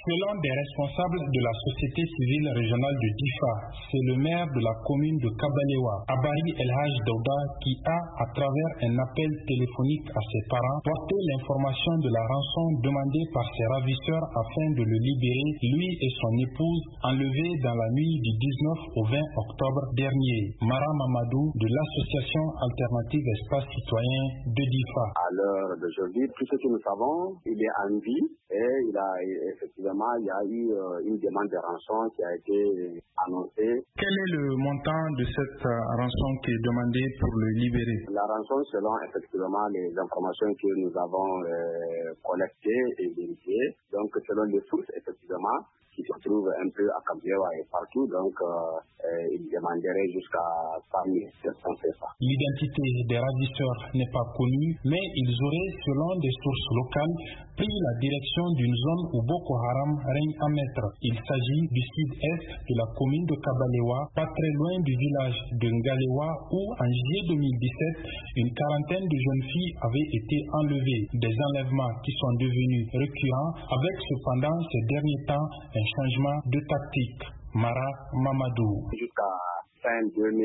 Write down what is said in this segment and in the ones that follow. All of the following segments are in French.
Selon des responsables de la société civile régionale de Difa, c'est le maire de la commune de Kabalewa, Abari El Haj Daouda, qui a, à travers un appel téléphonique à ses parents, porté l'information de la rançon demandée par ses ravisseurs afin de le libérer, lui et son épouse, enlevés dans la nuit du 19 au 20 octobre dernier. Mara Mamadou de l'association alternative Espace Citoyen de Difa. À l'heure d'aujourd'hui, tout ce que nous savons, il est en vie et effectivement, il y a eu une demande de rançon qui a été annoncée. Quel est le montant de cette rançon qui est demandée pour le libérer? La rançon, selon effectivement les informations que nous avons collectées et vérifiées, donc selon les sources, effectivement, qui se trouvent un peu à Kabalewa et partout, donc ils demanderaient jusqu'à 100 700 CFA. L'identité des ravisseurs n'est pas connue, mais ils auraient, selon des sources locales, pris la direction d'une zone où Boko Haram règne en maître. Il s'agit du sud-est de la commune de Kabalewa, pas très loin du village de Ngalewa, où en juillet 2017, une quarantaine de jeunes filles avaient été enlevées. Des enlèvements qui sont devenus récurrents, avec cependant ces derniers temps un changement de tactique. Mara Mamadou. Jusqu'à fin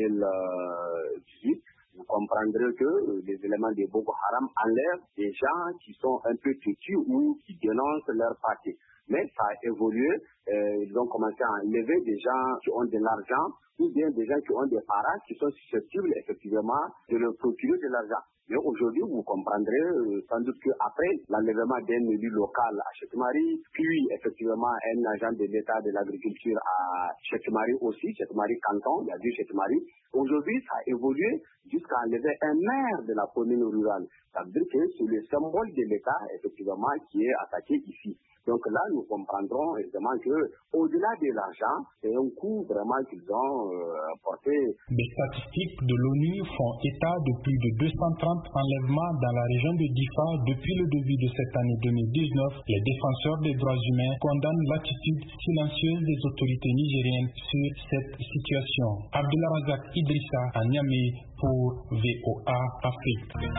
2018, vous comprendrez que les éléments de Boko Haram enlèvent des gens qui sont un peu têtus ou qui dénoncent leur parti. Mais ça a évolué, ils ont commencé à enlever des gens qui ont de l'argent ou bien des gens qui ont des parents qui sont susceptibles effectivement de leur procurer de l'argent. Mais aujourd'hui, vous comprendrez sans doute qu'après l'enlèvement d'un élu local à Chekmari, puis effectivement un agent de l'État de l'agriculture à Chekmari aussi, Chekmari Canton, il y a du Chekmari. Aujourd'hui, ça a évolué jusqu'à enlever un maire de la commune rurale. Ça veut dire que c'est le symbole de l'État, effectivement, qui est attaqué ici. Donc là, nous comprendrons évidemment qu'au-delà de l'argent, c'est un coup vraiment qu'ils ont porté. Des statistiques de l'ONU font état de plus de 230 enlèvements dans la région de Difa depuis le début de cette année 2019. Les défenseurs des droits humains condamnent l'attitude silencieuse des autorités nigériennes sur cette situation. Abdullah Razak Idrissa à Niamey pour VOA Afrique.